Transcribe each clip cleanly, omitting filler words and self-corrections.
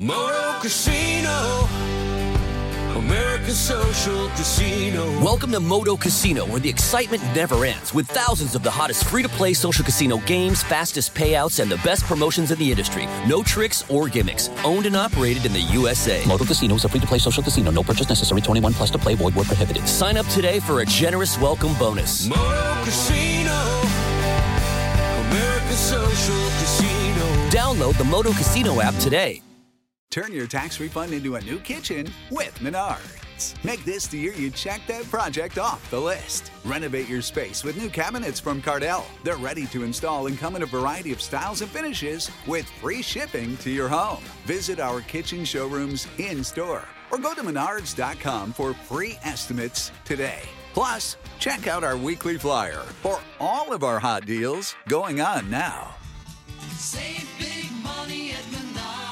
Moto Casino, American Social Casino. Welcome to Moto Casino, where the excitement never ends, with thousands of the hottest free-to-play social casino games, fastest payouts, and the best promotions in the industry. No tricks or gimmicks. Owned and operated in the USA. Moto Casino is a free-to-play social casino. No purchase necessary. 21 plus to play. Void where prohibited. Sign up today for a generous welcome bonus. Moto Casino, American Social Casino. Download the Moto Casino app today. Turn your tax refund into a new kitchen with Menards. Make this the year you check that project off the list. Renovate your space with new cabinets from Cardell. They're ready to install and come in a variety of styles and finishes with free shipping to your home. Visit our kitchen showrooms in-store or go to menards.com for free estimates today. Plus, check out our weekly flyer for all of our hot deals going on now. Save big money at Menards.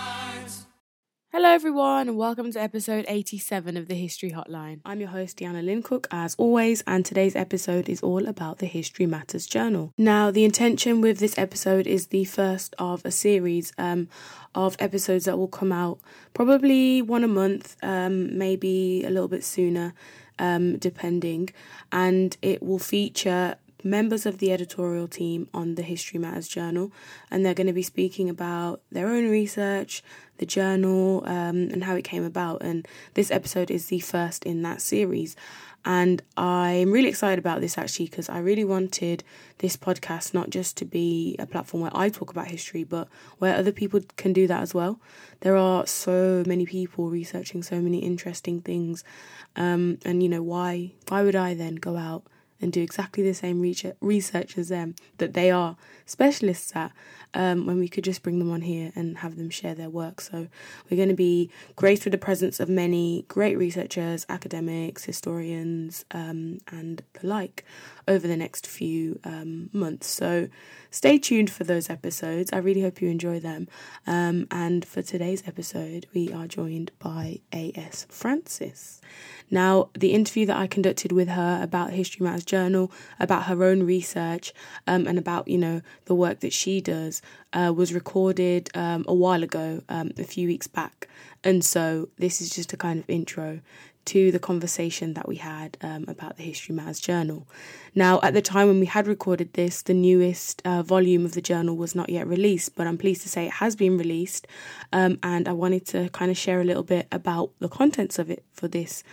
Hello everyone and welcome to episode 87 of the History Hotline. I'm your host Deanna Lincook as always, and today's episode is all about the History Matters Journal. Now, the intention with this episode is the first of a series of episodes that will come out probably one a month, maybe a little bit sooner, depending, and it will feature members of the editorial team on the History Matters Journal, and they're going to be speaking about their own research, the journal, and how it came about. And this episode is the first in that series. And I'm really excited about this actually, because I really wanted this podcast not just to be a platform where I talk about history, but where other people can do that as well. There are so many people researching so many interesting things. And you know, why would I then go out and do exactly the same research as them that they are specialists at, when we could just bring them on here and have them share their work. So we're going to be graced with the presence of many great researchers, academics, historians, and the like over the next few months. So stay tuned for those episodes. I really hope you enjoy them. And for today's episode, we are joined by A.S. Francis. Now, the interview that I conducted with her about History Matters Journal, about her own research, and about, you know, the work that she does, was recorded a while ago, a few weeks back. And so this is just a kind of intro to the conversation that we had about the History Matters Journal. Now, at the time when we had recorded this, the newest volume of the journal was not yet released, but I'm pleased to say it has been released, and I wanted to kind of share a little bit about the contents of it for this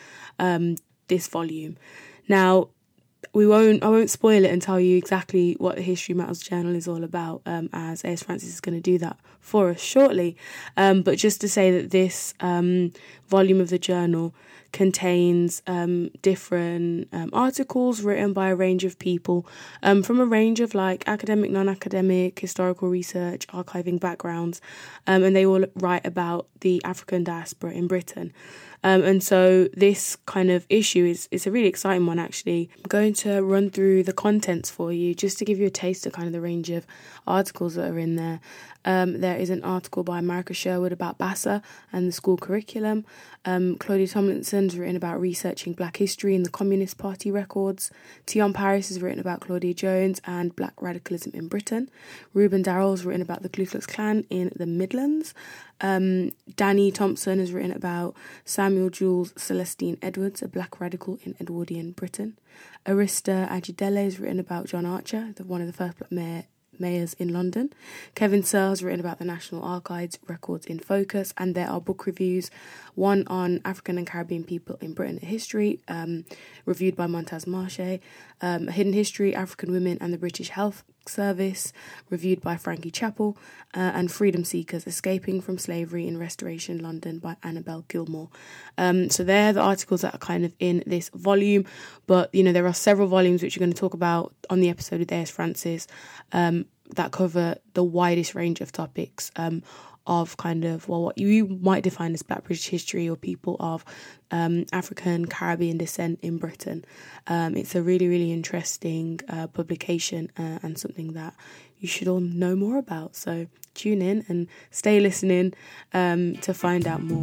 volume. Now, I won't spoil it and tell you exactly what the History Matters Journal is all about, as A.S. Francis is going to do that for us shortly. But just to say that this volume of the journal contains different articles written by a range of people from a range of like academic, non-academic, historical research, archiving backgrounds, and they all write about the African diaspora in Britain. And so this kind of issue is a really exciting one, actually. I'm going to run through the contents for you just to give you a taste of kind of the range of articles that are in there. There is an article by Marika Sherwood about Bassa and the school curriculum. Claudia Tomlinson's written about researching Black history in the Communist Party records. Tion Paris has written about Claudia Jones and Black radicalism in Britain. Reuben Darrell's written about the Ku Klux Klan in the Midlands. Danny Thompson has written about Samuel Jules Celestine Edwards, a Black radical in Edwardian Britain. Arista Ajidele has written about John Archer, one of the first Black mayors in London. Kevin Searle has written about the National Archives Records in Focus, and there are book reviews, one on African and Caribbean people in Britain and history, reviewed by Montaz Marche, Hidden History, African Women and the British Health Service, reviewed by Frankie Chappell, and Freedom Seekers, Escaping from Slavery in Restoration London by Annabel Gilmore. So they're the articles that are kind of in this volume, but you know, there are several volumes which we're going to talk about on the episode with A.S. Francis that cover the widest range of topics of kind of, well, what you might define as Black British history or people of African, Caribbean descent in Britain. It's a really, really interesting publication and something that you should all know more about. So tune in and stay listening to find out more.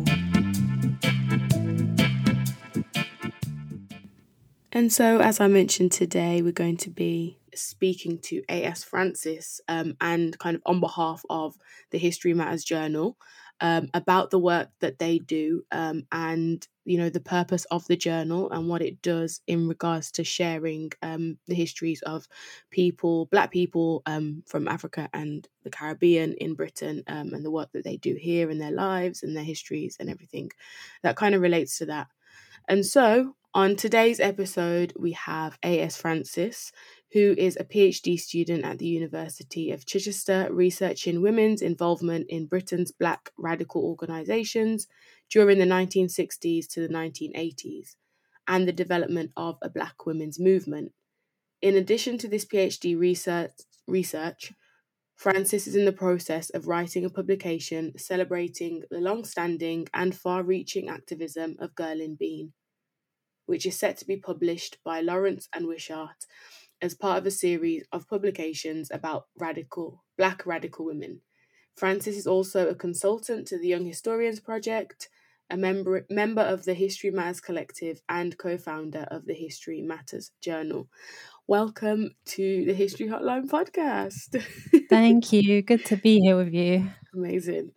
And so, as I mentioned today, we're going to be speaking to A.S. Francis and kind of on behalf of the History Matters Journal. about the work that they do, and the purpose of the journal and what it does in regards to sharing the histories of Black people from Africa and the Caribbean in Britain, and the work that they do here in their lives and their histories and everything that kind of relates to that. And so on today's episode, we have A.S. Francis, who is a PhD student at the University of Chichester, researching women's involvement in Britain's Black radical organisations during the 1960s to the 1980s, and the development of a Black women's movement. In addition to this PhD research, Francis is in the process of writing a publication celebrating the long-standing and far-reaching activism of Gurline Bean, which is set to be published by Lawrence and Wishart as part of a series of publications about Black radical women. Francis is also a consultant to the Young Historians Project, a member of the History Matters Collective, and co-founder of the History Matters Journal. Welcome to the History Hotline podcast. Thank you. Good to be here with you. Amazing.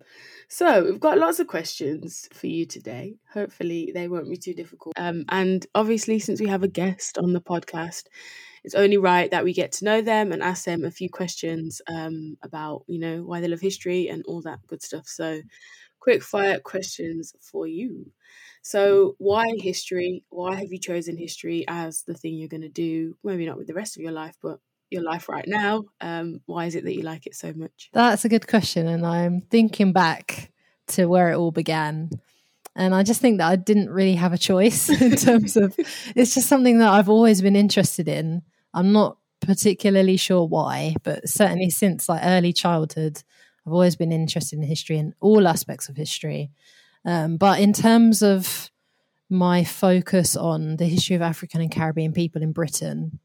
So we've got lots of questions for you today. Hopefully they won't be too difficult. And obviously, since we have a guest on the podcast, it's only right that we get to know them and ask them a few questions about, why they love history and all that good stuff. So quick fire questions for you. So why history? Why have you chosen history as the thing you're going to do? Maybe not with the rest of your life, but your life right now. Why is it that you like it so much? That's a good question. And I'm thinking back to where it all began. And I just think that I didn't really have a choice in terms of, it's just something that I've always been interested in. I'm not particularly sure why, but certainly since early childhood, I've always been interested in history and all aspects of history. But in terms of my focus on the history of African and Caribbean people in Britain,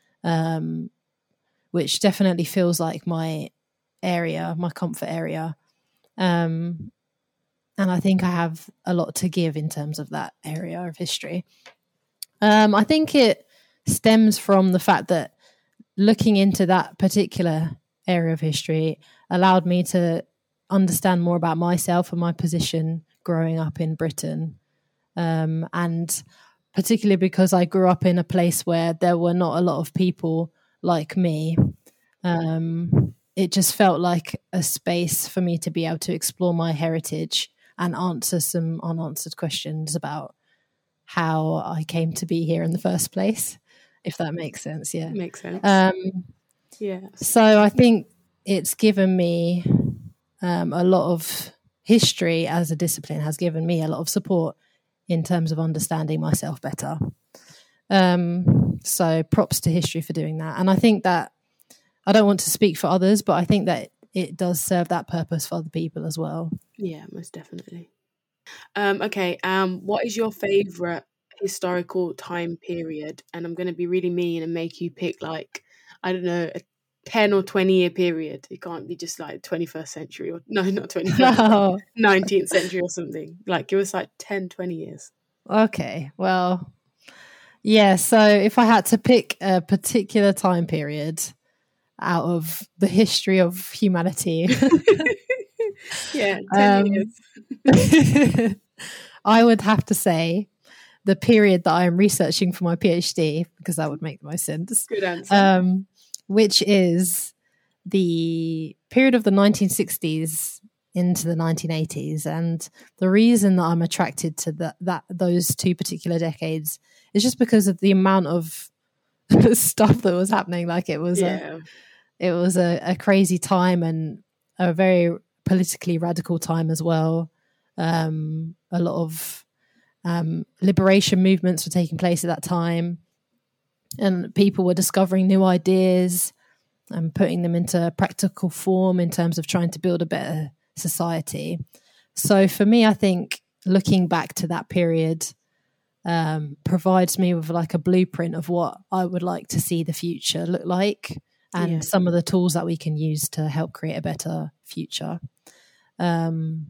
which definitely feels like my area, my comfort area. And I think I have a lot to give in terms of that area of history. I think it stems from the fact that looking into that particular area of history allowed me to understand more about myself and my position growing up in Britain. And particularly because I grew up in a place where there were not a lot of people like me, it just felt like a space for me to be able to explore my heritage and answer some unanswered questions about how I came to be here in the first place, if that makes sense. Yeah. Makes sense. Yeah. So I think it's given me a lot of history as a discipline has given me a lot of support in terms of understanding myself better. So props to history for doing that. And I think that I don't want to speak for others, but I think that it does serve that purpose for other people as well. Yeah, most definitely. Okay. What is your favourite historical time period? And I'm going to be really mean and make you pick a 10 or 20 year period. It can't be just 21st century or not 21st, 19th century or something. Give us 10, 20 years. Okay. Well, yeah. So if I had to pick a particular time period out of the history of humanity, yeah, 10 years. I would have to say the period that I am researching for my PhD, because that would make the most sense. Good answer. Which is the period of the 1960s into the 1980s. And the reason that I'm attracted to those two particular decades is just because of the amount of stuff that was happening. It was a crazy time and a very politically radical time as well. A lot of liberation movements were taking place at that time. And people were discovering new ideas and putting them into practical form in terms of trying to build a better society. So for me, I think looking back to that period provides me with a blueprint of what I would like to see the future look like, and some of the tools that we can use to help create a better future. And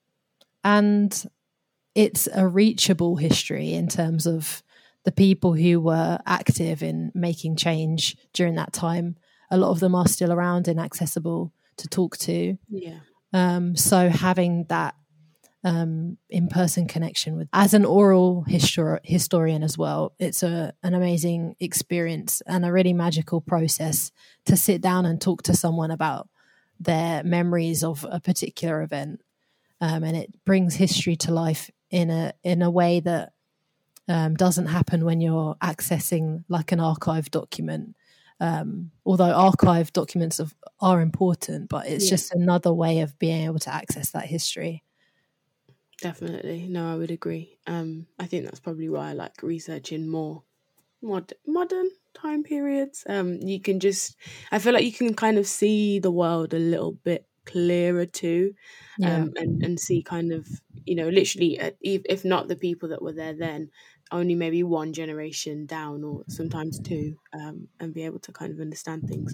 it's a reachable history in terms of the people who were active in making change during that time. A lot of them are still around and accessible to talk to. Yeah. So having that in-person connection with, as an oral historian as well, it's an amazing experience and a really magical process to sit down and talk to someone about their memories of a particular event, and it brings history to life in a way that doesn't happen when you're accessing like an archived document. Although archived documents are important, but it's just another way of being able to access that history. Definitely. No, I would agree. I think that's probably why I like researching more modern time periods. You can I feel like you can kind of see the world a little bit clearer too, and see kind of, literally, if not the people that were there then, only maybe one generation down or sometimes two, and be able to kind of understand things.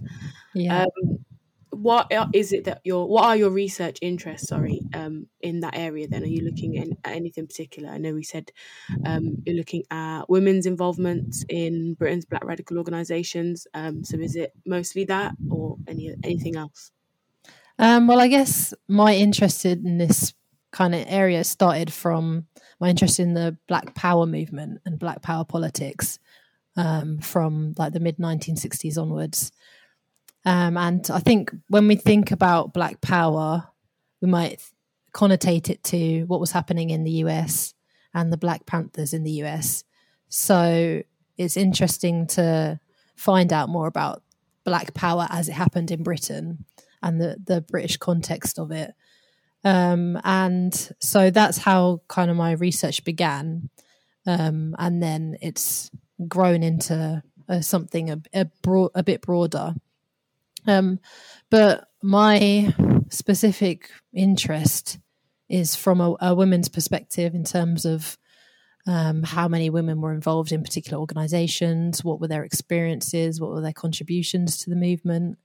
What are your research interests, in that area then? Are you looking at anything particular? I know we said you're looking at women's involvement in Britain's Black radical organisations. So is it mostly that or anything else? Well, I guess my interest in this kind of area started from my interest in the Black Power movement and Black Power politics from like the mid-1960s onwards. And I think when we think about Black Power, we might connotate it to what was happening in the US and the Black Panthers in the US. So it's interesting to find out more about Black Power as it happened in Britain and the British context of it. And so that's how kind of my research began. And then it's grown into something a bit broader. But my specific interest is from a women's perspective in terms of how many women were involved in particular organisations, what were their experiences, what were their contributions to the movement,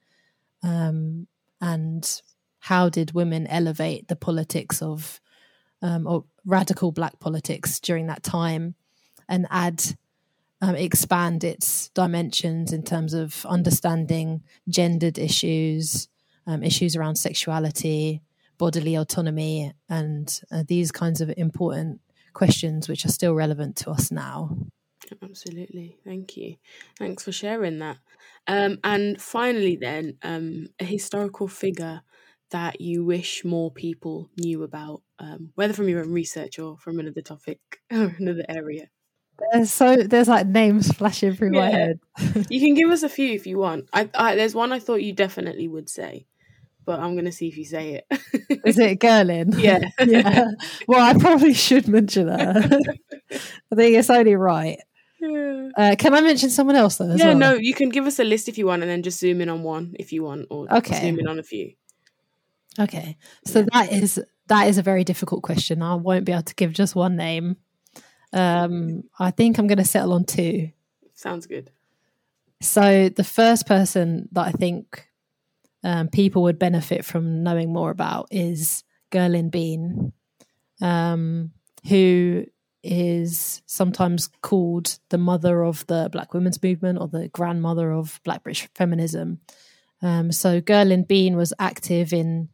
and how did women elevate the politics of or radical Black politics during that time and expand its dimensions in terms of understanding gendered issues, issues around sexuality, bodily autonomy, and these kinds of important questions which are still relevant to us now. Absolutely. Thank you. Thanks for sharing that. And finally then, a historical figure that you wish more people knew about, whether from your own research or from another topic or another area. There's like names flashing through my head. You can give us a few if you want. I there's one I thought you definitely would say, but I'm going to see if you say it. Is it Gerlin? Yeah. Yeah. Well, I probably should mention her. I think it's only right. Yeah. Can I mention someone else though? As well? No, you can give us a list if you want and then just zoom in on one if you want, or zoom in on a few. Okay. So that is a very difficult question. I won't be able to give just one name. I think I'm going to settle on two. Sounds good. So the first person that I think people would benefit from knowing more about is Gerlin Bean, who is sometimes called the mother of the Black women's movement or the grandmother of Black British feminism. So Gerlin Bean was active in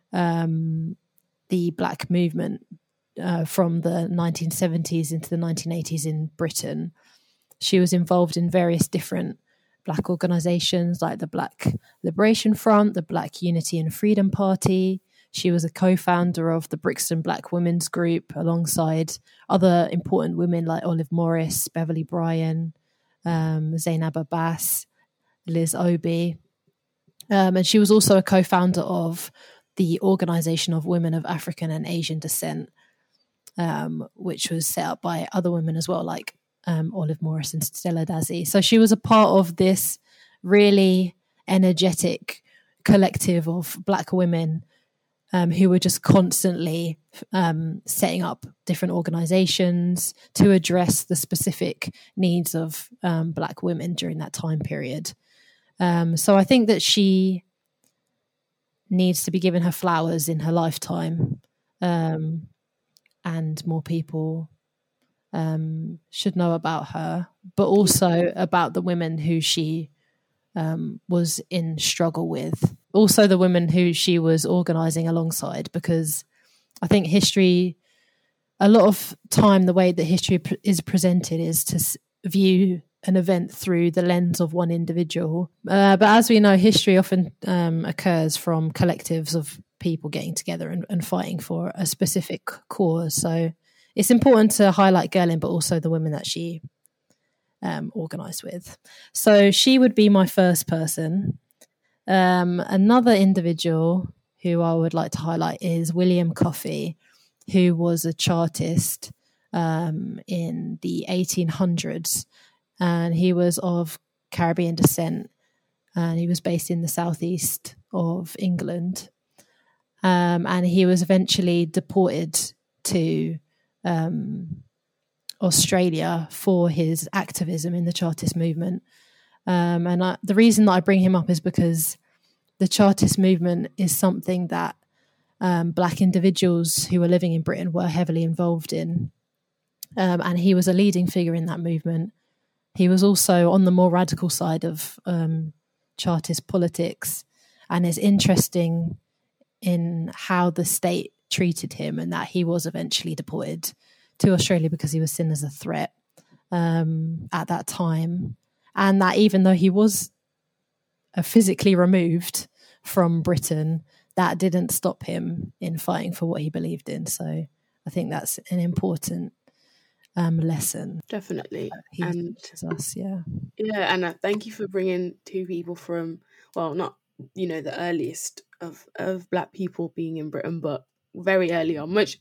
the Black movement from the 1970s into the 1980s in Britain. She was involved in various different Black organisations like the Black Liberation Front, the Black Unity and Freedom Party. She was a co-founder of the Brixton Black Women's Group alongside other important women like Olive Morris, Beverly Bryan, Zainab Abbas, Liz Obi. And she was also a co-founder of the Organisation of Women of African and Asian Descent, which was set up by other women as well, like Olive Morris and Stella Dazzi. So she was a part of this really energetic collective of Black women who were just constantly setting up different organisations to address the specific needs of Black women during that time period. So I think that she needs to be given her flowers in her lifetime, and more people should know about her, but also about the women who she was in struggle with also the women who she was organising alongside, because I think history, a lot of time, the way that history is presented is to view an event through the lens of one individual. But as we know, history often occurs from collectives of people getting together and fighting for a specific cause. So it's important to highlight Gerlin, but also the women that she organised with. So she would be my first person. Another individual who I would like to highlight is William Coffey, who was a Chartist in the 1800s, and he was of Caribbean descent, and he was based in the southeast of England, and he was eventually deported to Australia for his activism in the Chartist movement. The reason that I bring him up is because the Chartist movement is something that Black individuals who were living in Britain were heavily involved in. And he was a leading figure in that movement. He was also on the more radical side of Chartist politics, and is interesting in how the state treated him, and that he was eventually deported to Australia because he was seen as a threat at that time. And that even though he was physically removed from Britain, that didn't stop him in fighting for what he believed in. So I think that's an important lesson. Definitely. He And teaches us, yeah. yeah, and thank you for bringing two people from, well, not, the earliest of Black people being in Britain, but very early on, much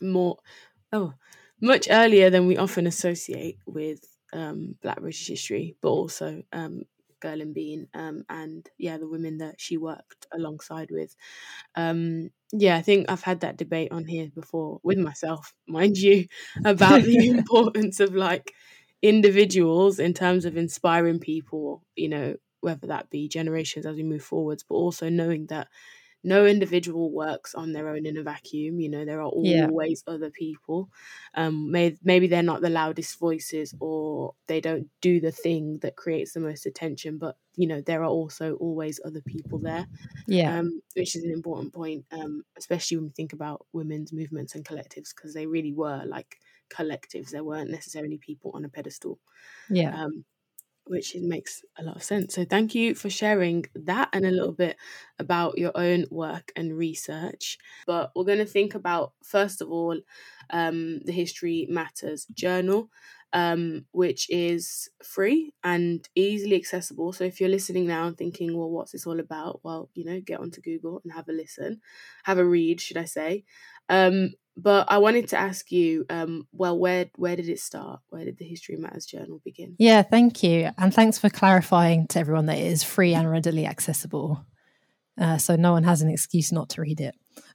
earlier than we often associate with Black British history, but also Gerlin Bean and the women that she worked alongside with. I think I've had that debate on here before with myself, mind you, about the importance of like individuals in terms of inspiring people, whether that be generations as we move forwards, but also knowing that no individual works on their own in a vacuum. There are always other people. Maybe they're not the loudest voices, or they don't do the thing that creates the most attention, but there are also always other people there. Which is an important point, especially when we think about women's movements and collectives, because they really were like collectives. There weren't necessarily people on a pedestal. Which makes a lot of sense. So thank you for sharing that and a little bit about your own work and research. But we're going to think about, first of all, the History Matters Journal, which is free and easily accessible. So if you're listening now and thinking, well, what's this all about? Well, get onto Google and have a listen, have a read, should I say. But I wanted to ask you, where did it start? Where did the History Matters Journal begin? Yeah, thank you. And thanks for clarifying to everyone that it is free and readily accessible. So no one has an excuse not to read it.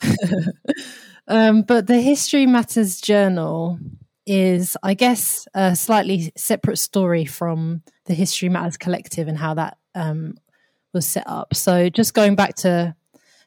But the History Matters Journal is, I guess, a slightly separate story from the History Matters Collective and how that was set up. So just going back to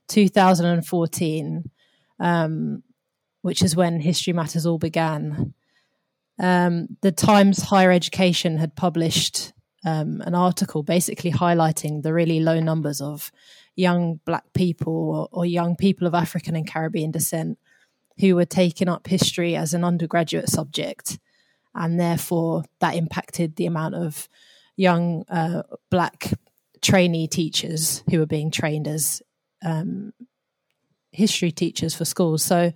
2014, which is when History Matters all began, the Times Higher Education had published an article basically highlighting the really low numbers of young Black people or young people of African and Caribbean descent who were taking up history as an undergraduate subject. And therefore that impacted the amount of young Black trainee teachers who were being trained as history teachers for schools. So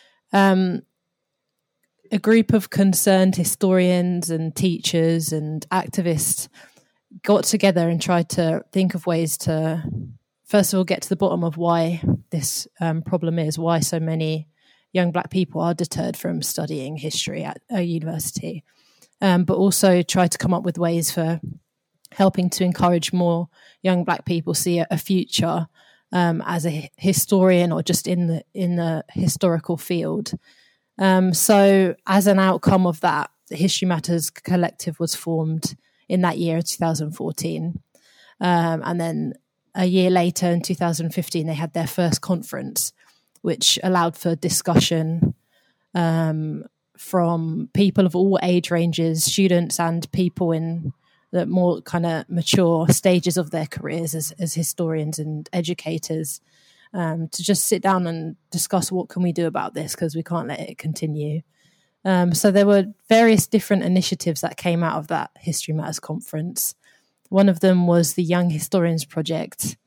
a group of concerned historians and teachers and activists got together and tried to think of ways to, first of all, get to the bottom of why this problem is, why so many young Black people are deterred from studying history at a university, but also try to come up with ways for helping to encourage more young Black people see a future as a historian or just in the historical field. So as an outcome of that, the History Matters Collective was formed in that year, 2014. And then a year later, in 2015, they had their first conference, which allowed for discussion from people of all age ranges, students and people in the more kind of mature stages of their careers as historians and educators, to just sit down and discuss what can we do about this, because we can't let it continue. So there were various different initiatives that came out of that History Matters conference. One of them was the Young Historians Project,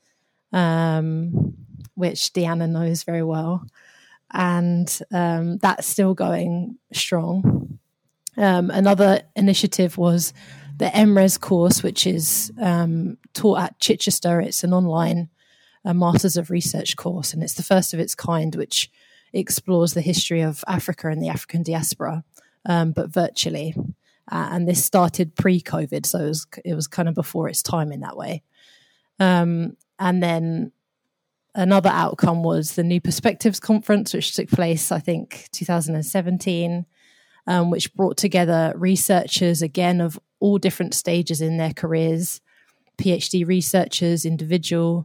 which Deanna knows very well. And that's still going strong. Another initiative was the MRes course, which is taught at Chichester. It's an online Masters of Research course, and it's the first of its kind, which explores the history of Africa and the African diaspora, but virtually. And this started pre-COVID, so it was kind of before its time in that way. And then another outcome was the New Perspectives Conference, which took place, I think, 2017, which brought together researchers, again, of all different stages in their careers, PhD researchers, independent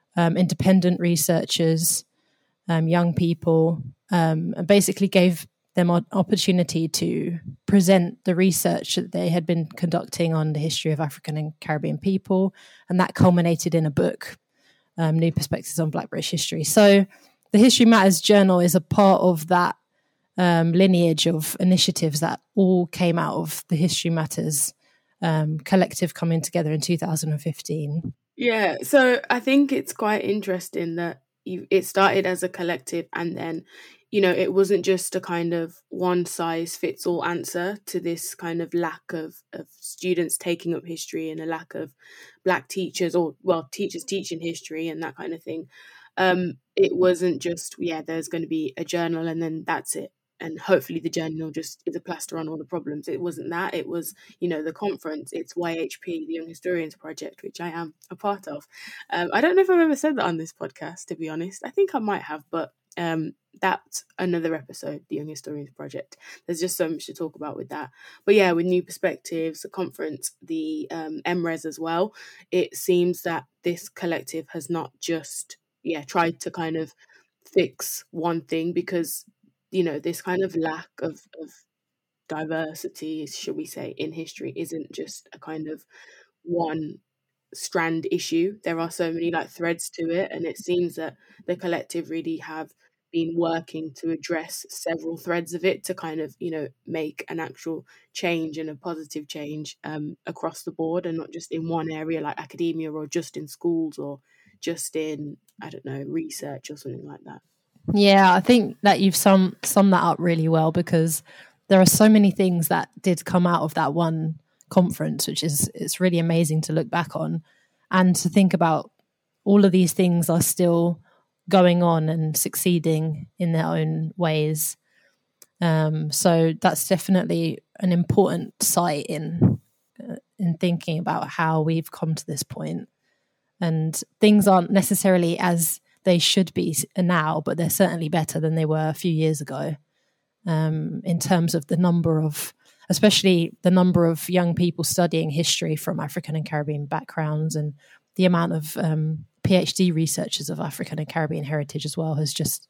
researchers, young people, and basically gave them an opportunity to present the research that they had been conducting on the history of African and Caribbean people. And that culminated in a book, New Perspectives on Black British History. So the History Matters Journal is a part of that lineage of initiatives that all came out of the History Matters collective coming together in 2015. Yeah, so I think it's quite interesting that it started as a collective, and then, it wasn't just a kind of one size fits all answer to this kind of lack of students taking up history and a lack of Black teachers, or, well, teachers teaching history and that kind of thing. It wasn't just, there's going to be a journal and then that's it. And hopefully the journal just is a plaster on all the problems. It wasn't that. It was, the conference. It's YHP, the Young Historians Project, which I am a part of. I don't know if I've ever said that on this podcast, to be honest. I think I might have, but that's another episode, the Young Historians Project. There's just so much to talk about with that. But yeah, with New Perspectives, the conference, the MRes as well, it seems that this collective has not just, tried to kind of fix one thing, because this kind of lack of diversity, should we say, in history isn't just a kind of one strand issue. There are so many threads to it, and it seems that the collective really have been working to address several threads of it to kind of make an actual change and a positive change across the board, and not just in one area like academia, or just in schools, or just in, I don't know, research or something like that. Yeah, I think that you've summed that up really well, because there are so many things that did come out of that one conference, which is, it's really amazing to look back on and to think about all of these things are still going on and succeeding in their own ways. So that's definitely an important site in thinking about how we've come to this point. And things aren't necessarily as they should be now, but they're certainly better than they were a few years ago, in terms of the number of, especially the number of young people studying history from African and Caribbean backgrounds, and the amount of PhD researchers of African and Caribbean heritage as well has just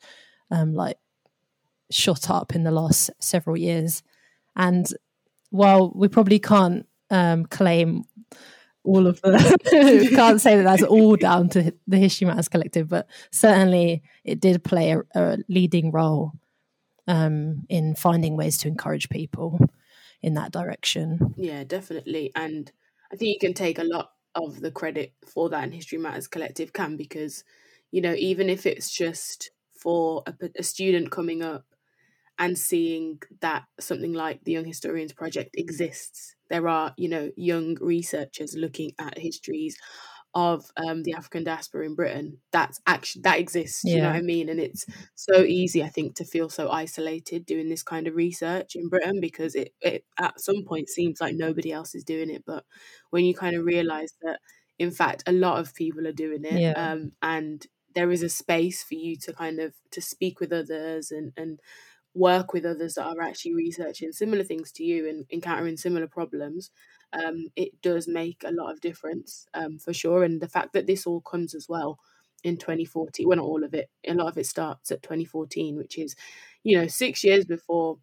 shot up in the last several years. And while we probably can't claim all of the can't say that that's all down to the History Matters Collective, but certainly it did play a leading role in finding ways to encourage people in that direction. Yeah, definitely. And I think you can take a lot of the credit for that in History Matters Collective because, even if it's just for a student coming up and seeing that something like the Young Historians Project exists, there are, young researchers looking at histories of the African diaspora in Britain. That exists, you know what I mean? And it's so easy, I think, to feel so isolated doing this kind of research in Britain, because it at some point seems like nobody else is doing it. But when you kind of realise that, in fact, a lot of people are doing it, and there is a space for you to kind of to speak with others and work with others that are actually researching similar things to you and encountering similar problems, it does make a lot of difference, for sure. And the fact that this all comes as well in 2014, well, not all of it, a lot of it starts at 2014, which is, 6 years before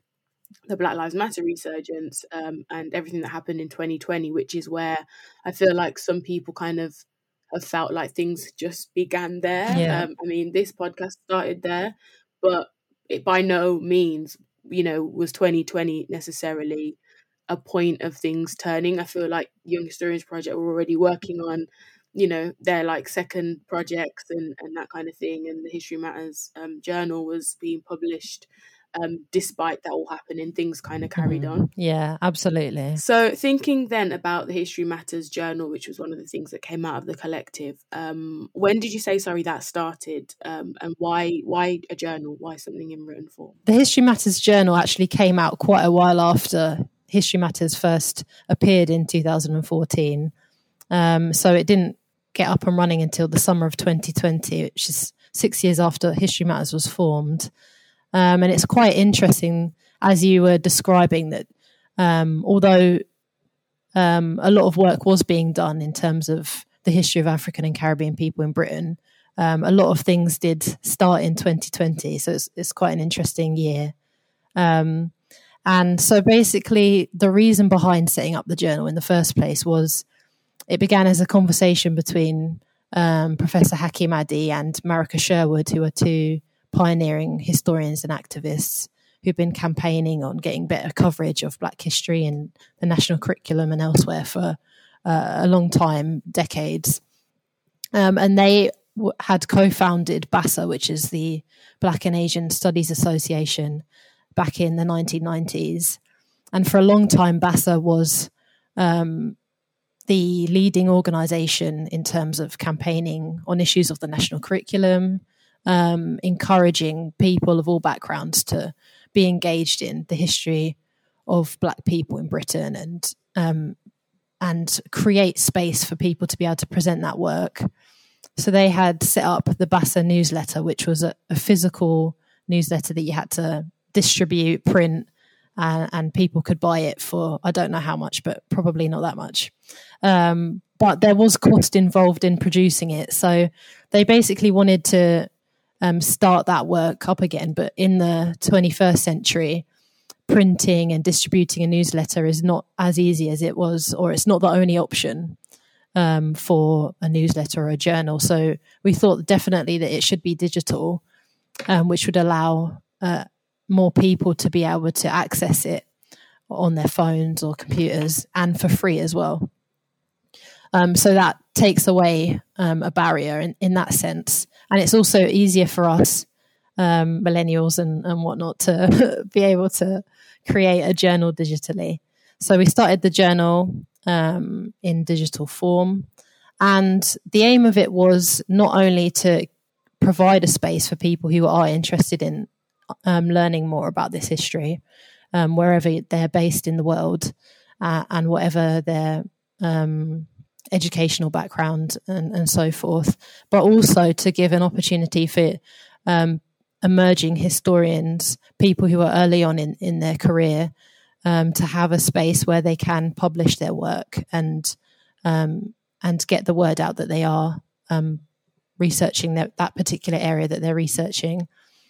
the Black Lives Matter resurgence, and everything that happened in 2020, which is where I feel like some people kind of have felt like things just began there. Yeah. I mean, this podcast started there, but it by no means, was 2020 necessarily a point of things turning. I feel like Young Historians Project were already working on, their like second projects and that kind of thing, and the History Matters journal was being published. Despite that all happening, things kind of carried on. Yeah, absolutely. So thinking then about the History Matters journal, which was one of the things that came out of the collective, when did you say, that started, and why a journal? Why something in written form? The History Matters journal actually came out quite a while after History Matters first appeared in 2014. So it didn't get up and running until the summer of 2020, which is 6 years after History Matters was formed. And it's quite interesting, as you were describing, that although a lot of work was being done in terms of the history of African and Caribbean people in Britain, a lot of things did start in 2020. So it's quite an interesting year. And so basically the reason behind setting up the journal in the first place was it began as a conversation between Professor Hakim Adi and Marika Sherwood, who are two pioneering historians and activists who've been campaigning on getting better coverage of Black history in the national curriculum and elsewhere for a long time, decades. And they had co-founded BASA, which is the Black and Asian Studies Association, back in the 1990s. And for a long time, BASA was the leading organisation in terms of campaigning on issues of the national curriculum, encouraging people of all backgrounds to be engaged in the history of Black people in Britain and create space for people to be able to present that work. So they had set up the BASA newsletter, which was a physical newsletter that you had to distribute, print, and people could buy it for, I don't know how much, but probably not that much. But there was cost involved in producing it. So they basically wanted to start that work up again. But in the 21st century, printing and distributing a newsletter is not as easy as it was, or it's not the only option for a newsletter or a journal. So we thought definitely that it should be digital, which would allow more people to be able to access it on their phones or computers, and for free as well. So that takes away a barrier in that sense. And it's also easier for us, millennials and whatnot, to be able to create a journal digitally. So we started the journal in digital form. And the aim of it was not only to provide a space for people who are interested in learning more about this history, wherever they're based in the world, and whatever their educational background and so forth, but also to give an opportunity for emerging historians, people who are early on in their career, to have a space where they can publish their work and get the word out that they are researching that particular area that they're researching.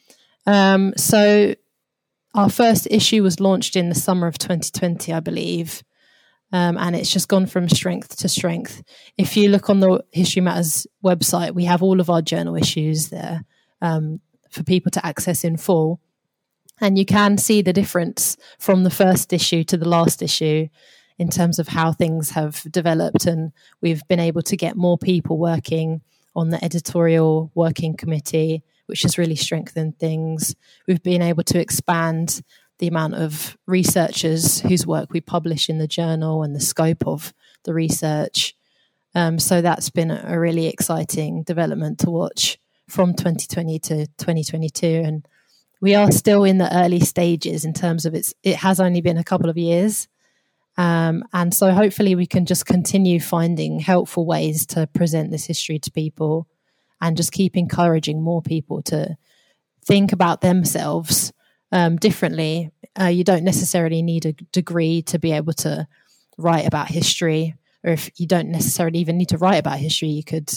So our first issue was launched in the summer of 2020, I believe. And it's just gone from strength to strength. If you look on the History Matters website, we have all of our journal issues there for people to access in full. And you can see the difference from the first issue to the last issue in terms of how things have developed. And we've been able to get more people working on the editorial working committee, which has really strengthened things. We've been able to expand the amount of researchers whose work we publish in the journal and the scope of the research. So that's been a really exciting development to watch from 2020 to 2022. And we are still in the early stages in terms of it has only been a couple of years. And so hopefully we can just continue finding helpful ways to present this history to people and just keep encouraging more people to think about themselves differently. You don't necessarily need a degree to be able to write about history, or if you don't necessarily even need to write about history, you could,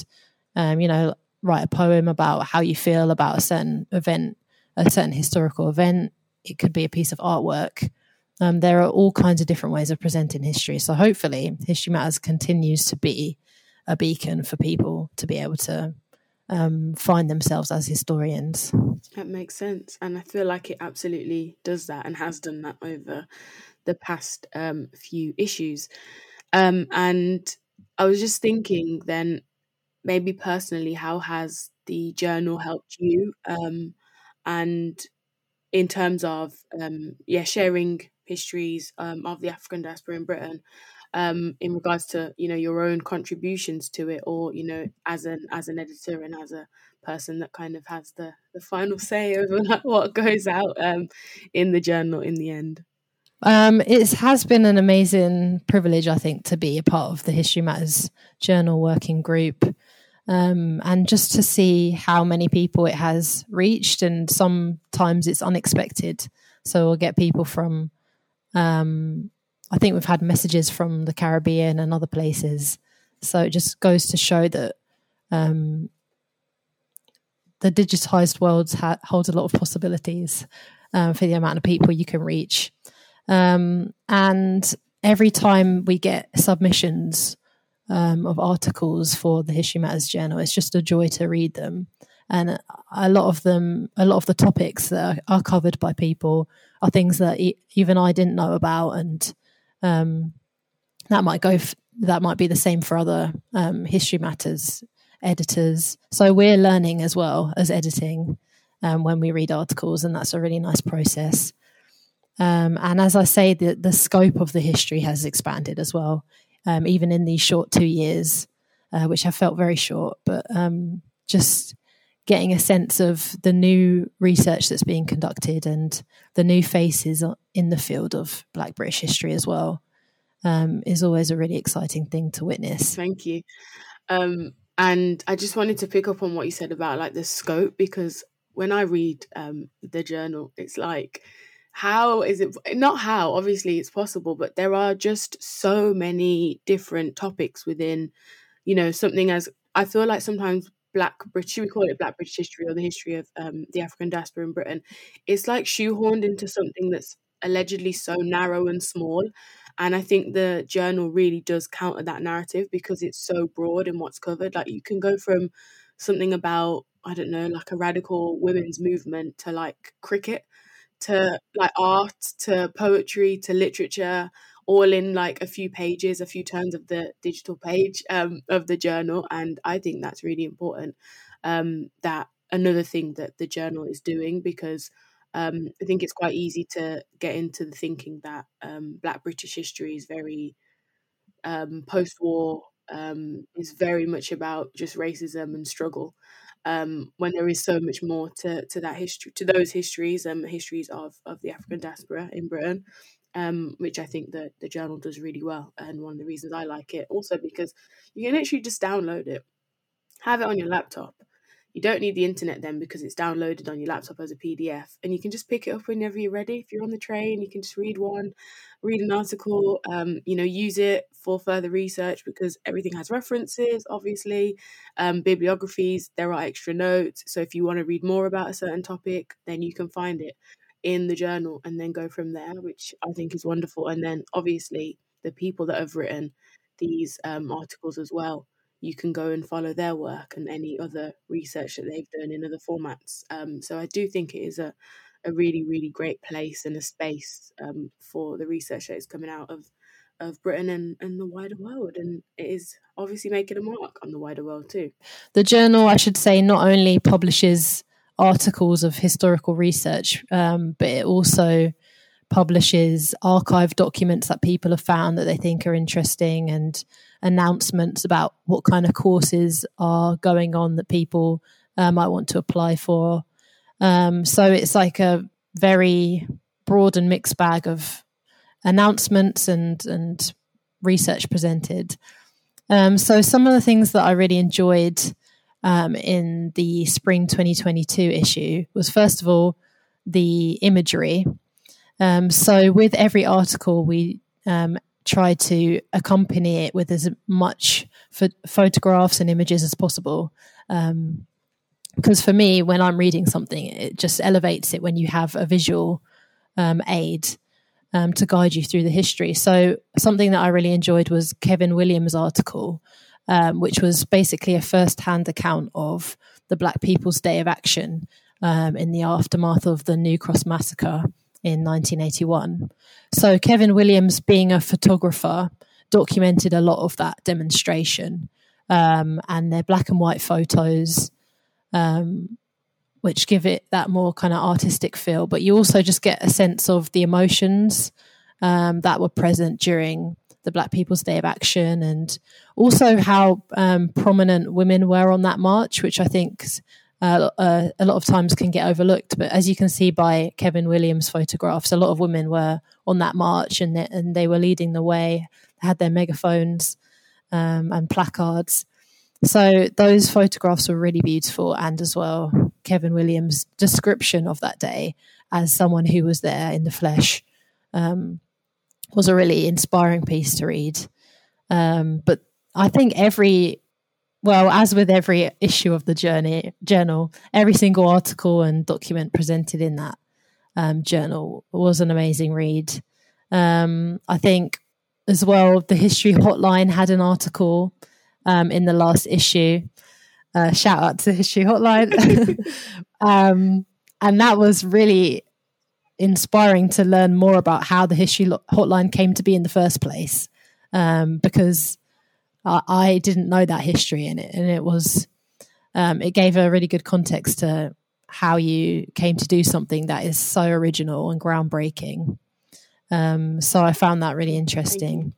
write a poem about how you feel about a certain event, a certain historical event, it could be a piece of artwork. There are all kinds of different ways of presenting history. So hopefully History Matters continues to be a beacon for people to be able to find themselves as historians. That makes sense. And I feel like it absolutely does that and has done that over the past few issues. And I was just thinking then, maybe personally, how has the journal helped you? And in terms of, sharing histories of the African diaspora in Britain, in regards to, your own contributions to it, or, as an editor and as a person that kind of has the final say over what goes out in the journal in the end. It has been an amazing privilege, I think, to be a part of the History Matters Journal working group, and just to see how many people it has reached. And sometimes it's unexpected. So we'll get people from, I think we've had messages from the Caribbean and other places. So it just goes to show that the digitised world holds a lot of possibilities for the amount of people you can reach. And every time we get submissions of articles for the History Matters Journal, it's just a joy to read them. And a lot of the topics that are covered by people are things that even I didn't know about, and that might be the same for other History Matters editors. So we're learning as well as editing when we read articles, and that's a really nice process. And as I say, the scope of the history has expanded as well, even in these short 2 years, which have felt very short, but just getting a sense of the new research that's being conducted and the new faces in the field of Black British history as well is always a really exciting thing to witness. Thank you. And I just wanted to pick up on what you said about like the scope, because when I read the journal, it's like, how is it, not how, obviously it's possible, but there are just so many different topics within, something as, I feel like sometimes Black British, we call it Black British history or the history of the African diaspora in Britain, it's like shoehorned into something that's allegedly so narrow and small. And I think the journal really does counter that narrative because it's so broad in what's covered. Like you can go from something about, I don't know, like a radical women's movement to like cricket, to like art, to poetry, to literature, all in like a few pages, a few turns of the digital page of the journal. And I think that's really important. That another thing that the journal is doing, because I think it's quite easy to get into the thinking that Black British history is very post-war, is very much about just racism and struggle. When there is so much more to that history, to those histories, histories of the African diaspora in Britain, which I think that the journal does really well. And one of the reasons I like it also because you can literally just download it, have it on your laptop. You don't need the internet then because it's downloaded on your laptop as a PDF, and you can just pick it up whenever you're ready. If you're on the train, you can just read an article, use it for further research because everything has references, obviously, bibliographies, there are extra notes. So if you want to read more about a certain topic, then you can find it in the journal and then go from there, which I think is wonderful. And then obviously the people that have written these articles as well, you can go and follow their work and any other research that they've done in other formats. So I do think it is a really, really great place and a space for the research that is coming out of Britain and the wider world. And it is obviously making a mark on the wider world too. The journal, I should say, not only publishes articles of historical research, but it also publishes archive documents that people have found that they think are interesting, and announcements about what kind of courses are going on that people might want to apply for. So it's like a very broad and mixed bag of announcements and research presented. So some of the things that I really enjoyed in the spring 2022 issue was, first of all, the imagery. So with every article, we try to accompany it with as much photographs and images as possible. Because for me, when I'm reading something, it just elevates it when you have a visual aid to guide you through the history. So something that I really enjoyed was Kevin Williams' article, which was basically a first-hand account of the Black People's Day of Action in the aftermath of the New Cross Massacre in 1981. So Kevin Williams, being a photographer, documented a lot of that demonstration, and they're black and white photos, which give it that more kind of artistic feel. But you also just get a sense of the emotions that were present during the Black People's Day of Action, and also how prominent women were on that march, which I think a lot of times can get overlooked. But as you can see by Kevin Williams' photographs, a lot of women were on that march, and they were leading the way. They had their megaphones and placards. So those photographs were really beautiful, and as well Kevin Williams' description of that day as someone who was there in the flesh was a really inspiring piece to read. But I think as with every issue of the journal, every single article and document presented in that journal was an amazing read. I think as well, the History Hotline had an article in the last issue. Shout out to the History Hotline. And that was really inspiring to learn more about how the History Hotline came to be in the first place, because I didn't know that history in it, and it was it gave a really good context to how you came to do something that is so original and groundbreaking. So I found that really interesting.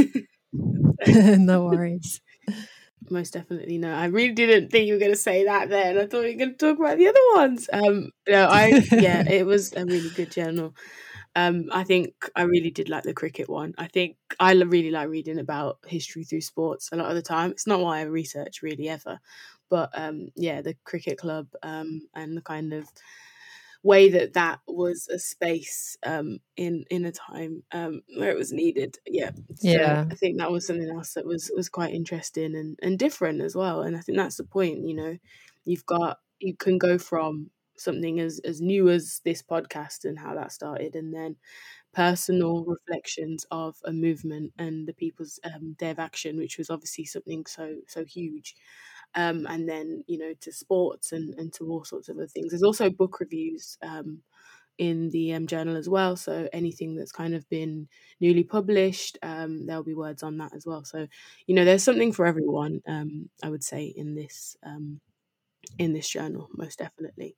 No worries. Most definitely no. I really didn't think you were going to say that then. I thought you were going to talk about the other ones. It was a really good journal. I think I really did like the cricket one. I think I really like reading about history through sports a lot of the time. It's not what I research really ever, but the cricket club and the kind of way that was a space in a time where it was needed. So I think that was something else that was quite interesting and different as well. And I think that's the point. You can go from something as new as this podcast and how that started, and then personal reflections of a movement and the People's Day of Action, which was obviously something so huge. And then, to sports and to all sorts of other things. There's also book reviews in the journal as well. So anything that's kind of been newly published, there'll be words on that as well. So, there's something for everyone, I would say, in this journal, most definitely.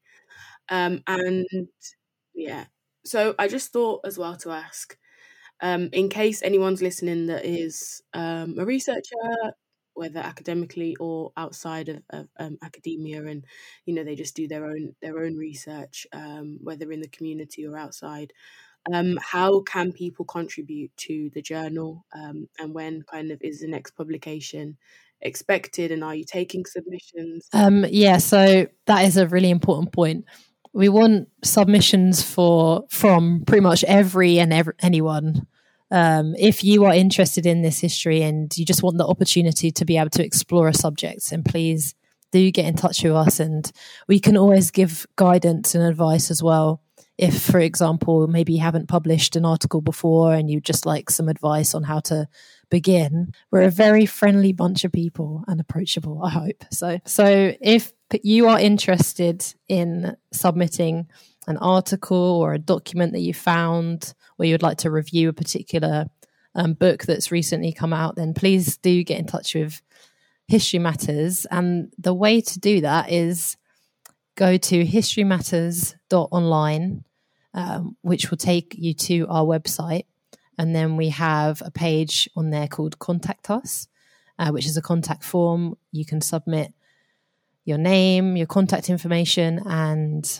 So I just thought as well to ask, in case anyone's listening that is a researcher, whether academically or outside of academia, and they just do their own research, whether in the community or outside. How can people contribute to the journal, and when kind of is the next publication expected, and are you taking submissions? So that is a really important point. We want submissions from pretty much anyone. If you are interested in this history and you just want the opportunity to be able to explore a subject, then please do get in touch with us, and we can always give guidance and advice as well. If, for example, maybe you haven't published an article before and you just like some advice on how to begin, we're a very friendly bunch of people and approachable, I hope. So if you are interested in submitting an article or a document that you found, or you would like to review a particular book that's recently come out, then please do get in touch with History Matters. And the way to do that is go to historymatters.online, which will take you to our website. And then we have a page on there called Contact Us, which is a contact form. You can submit your name, your contact information, and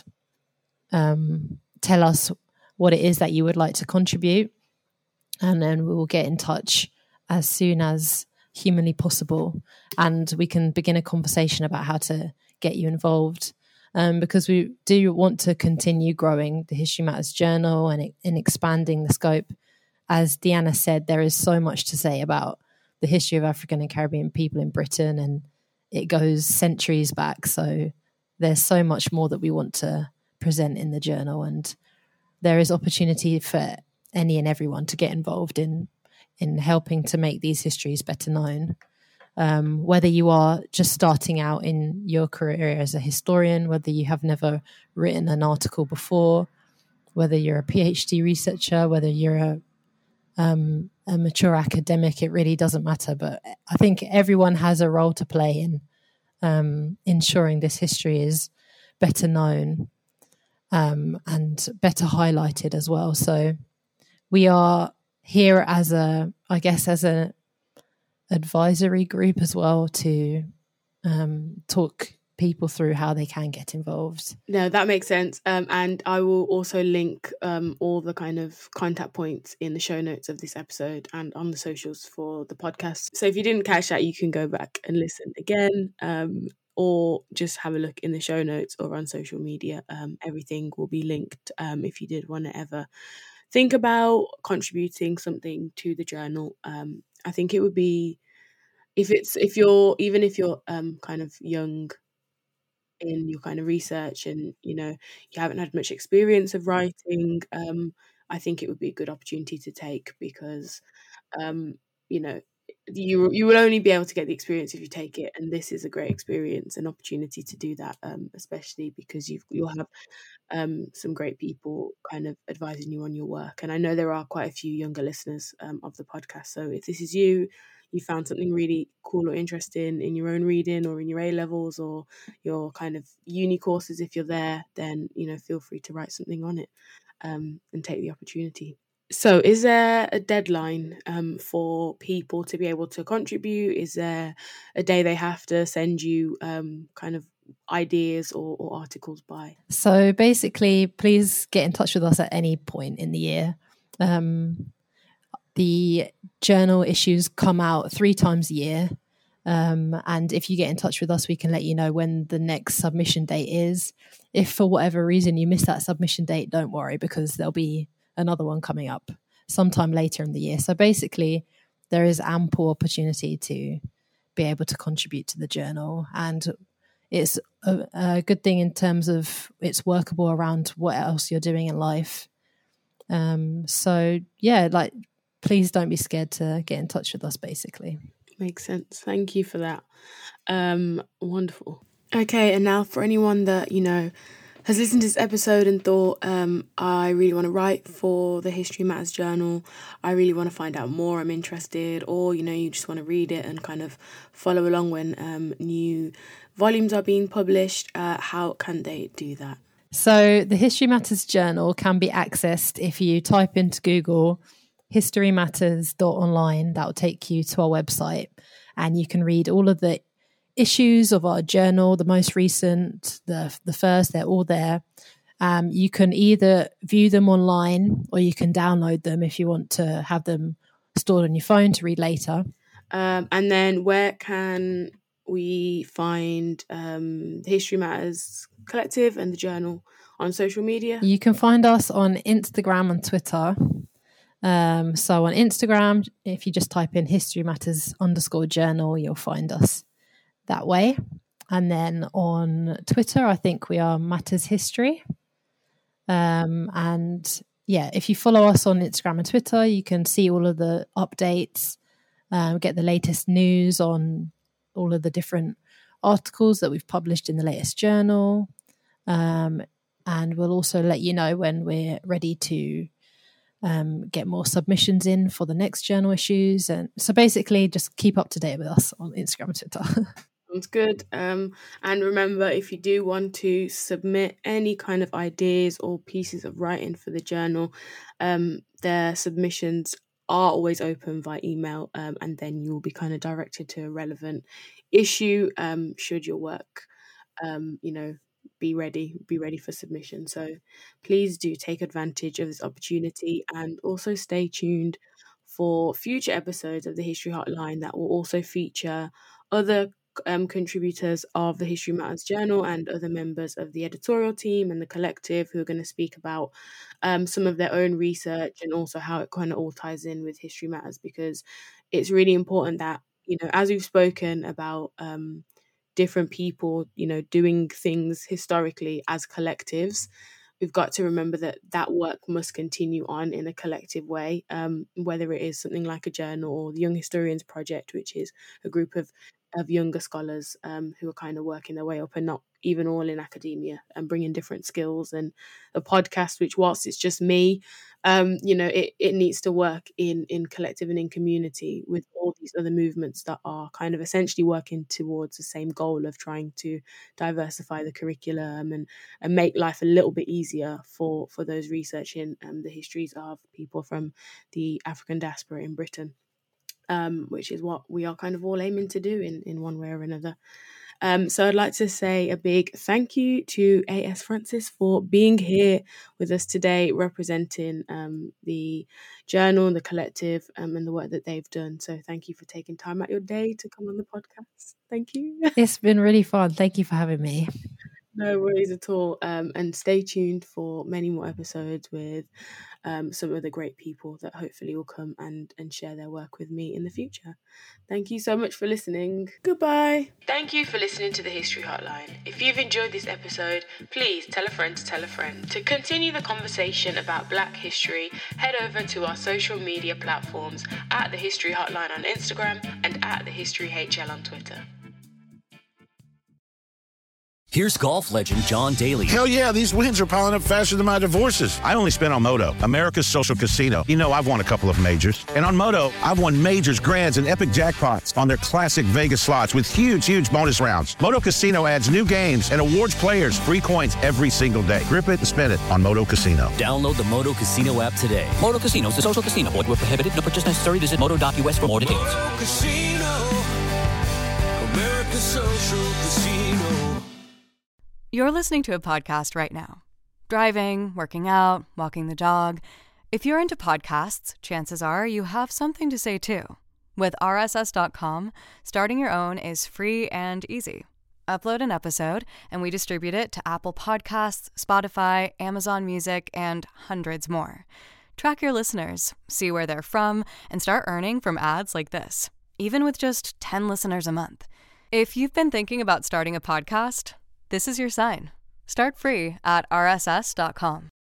tell us what it is that you would like to contribute. And then we will get in touch as soon as humanly possible. And we can begin a conversation about how to get you involved. Because we do want to continue growing the History Matters Journal and expanding the scope. As Deanna said, there is so much to say about the history of African and Caribbean people in Britain, and it goes centuries back. So there's so much more that we want to present in the journal, and there is opportunity for any and everyone to get involved in helping to make these histories better known. Whether you are just starting out in your career as a historian, whether you have never written an article before, whether you're a PhD researcher, whether you're a mature academic, it really doesn't matter. But I think everyone has a role to play in ensuring this history is better known and better highlighted as well. So we are here as an advisory group as well to talk people through how they can get involved. No, that makes sense. And I will also link all the kind of contact points in the show notes of this episode and on the socials for the podcast. So if you didn't catch that, you can go back and listen again, or just have a look in the show notes or on social media. Everything will be linked if you did want to ever think about contributing something to the journal. I think it would be, if you're kind of young in your kind of research and you haven't had much experience of writing, I think it would be a good opportunity to take, because you know you will only be able to get the experience if you take it, and this is a great experience and opportunity to do that, especially because you'll have some great people kind of advising you on your work. And I know there are quite a few younger listeners of the podcast, so if this is you found something really cool or interesting in your own reading or in your A levels or your kind of uni courses, if you're there, then feel free to write something on it and take the opportunity. So is there a deadline for people to be able to contribute? Is there a day they have to send you kind of ideas or articles by? So basically, please get in touch with us at any point in the year. The journal issues come out 3 times a year. And if you get in touch with us, we can let you know when the next submission date is. If for whatever reason you miss that submission date, don't worry, because there'll be another one coming up sometime later in the year. So basically, there is ample opportunity to be able to contribute to the journal. And it's a good thing in terms of it's workable around what else you're doing in life. So yeah, please don't be scared to get in touch with us, basically. Makes sense. Thank you for that. Wonderful. Okay, and now for anyone that, has listened to this episode and thought, I really want to write for the History Matters Journal, I really want to find out more, I'm interested, or, you just want to read it and kind of follow along when new volumes are being published, how can they do that? So the History Matters Journal can be accessed if you type into Google historymatters.online. That will take you to our website, and you can read all of the issues of our journal, the most recent, the first, they're all there. You can either view them online or you can download them if you want to have them stored on your phone to read later. And then where can we find the History Matters Collective and the journal on social media? You can find us on Instagram and Twitter. So on Instagram, if you just type in History Matters _journal, you'll find us that way. And then on Twitter, I think we are Matters History. And yeah, if you follow us on Instagram and Twitter, you can see all of the updates, get the latest news on all of the different articles that we've published in the latest journal. And we'll also let you know when we're ready to get more submissions in for the next journal issues. And so basically just keep up to date with us on Instagram and Twitter. Sounds good. And remember, if you do want to submit any kind of ideas or pieces of writing for the journal, their submissions are always open via email, and then you'll be kind of directed to a relevant issue should your work be ready for submission. So please do take advantage of this opportunity, and also stay tuned for future episodes of the History Hotline that will also feature other contributors of the History Matters Journal and other members of the editorial team and the collective who are going to speak about some of their own research and also how it kind of all ties in with History Matters, because it's really important that, as we've spoken about different people, doing things historically as collectives, we've got to remember that that work must continue on in a collective way, whether it is something like a journal or the Young Historians Project, which is a group of younger scholars who are kind of working their way up and not even all in academia and bringing different skills, and a podcast which, whilst it's just me, it needs to work in collective and in community with all these other movements that are kind of essentially working towards the same goal of trying to diversify the curriculum and make life a little bit easier for those researching the histories of people from the African diaspora in Britain. Which is what we are kind of all aiming to do in one way or another. So I'd like to say a big thank you to A.S. Francis for being here with us today, representing the journal and the collective and the work that they've done. So thank you for taking time out your day to come on the podcast. Thank you. It's been really fun. Thank you for having me. No worries at all. And stay tuned for many more episodes with some of the great people that hopefully will come and share their work with me in the future. Thank you so much for listening. Goodbye. Thank you for listening to the History Hotline. If you've enjoyed this episode, please tell a friend to tell a friend. To continue the conversation about Black history, head over to our social media platforms at the History Hotline on Instagram and at the History HL on Twitter. Here's golf legend John Daly. Hell yeah, these wins are piling up faster than my divorces. I only spent on Moto, America's social casino. You know I've won a couple of majors. And on Moto, I've won majors, grands, and epic jackpots on their classic Vegas slots with huge bonus rounds. Moto Casino adds new games and awards players free coins every single day. Grip it and spin it on Moto Casino. Download the Moto Casino app today. Moto Casino is a social casino. Void where prohibited. No purchase necessary. Visit moto.us for more details. Moto Casino, America's social casino. You're listening to a podcast right now. Driving, working out, walking the dog. If you're into podcasts, chances are you have something to say too. With RSS.com, starting your own is free and easy. Upload an episode, and we distribute it to Apple Podcasts, Spotify, Amazon Music, and hundreds more. Track your listeners, see where they're from, and start earning from ads like this, even with just 10 listeners a month. If you've been thinking about starting a podcast, this is your sign. Start free at rss.com.